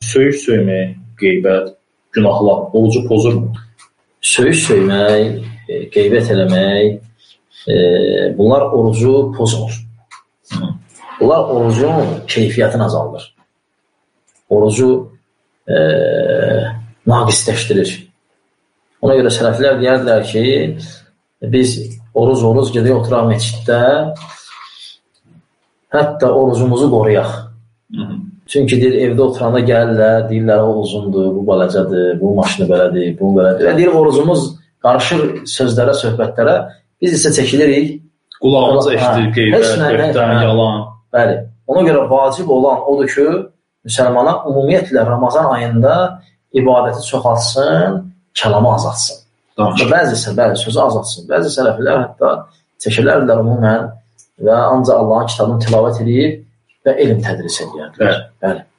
söyüş söymək, qeybət, günahlar orucu pozurmu? Söyüş söymək, qeybət eləmək, bunlar orucu pozmur. Bunlar orucun keyfiyyətini azaldır. Orucu naqisləşdirir. Ona görə sələflər deyərlər ki, biz oruz gedək oturaq məsciddə, hətta orucumuzu qoruyaq. Çünki deyir, evdə oturanda gəlirlər, deyirlər, o uzundur, bu balacadır, bu maşını belədir, bu belədir. Və deyir, orucumuz qarışır sözlərə, söhbətlərə, biz isə çəkilirik. Qulağımıza eşidir, qeybət, böhtən, yalan. Bəli. Ona görə vacib olan odur ki, müsəlmana ümumiyyətlə Ramazan ayında ibadəti çoxalsın, kəlamı azatsın. Bəzisi, sözü azatsın. Bəzi sələflər hətta çəkirlərlər umumən və ancaq Allahın kitabını tilavət edib və elm tədris edirlər. Bəli.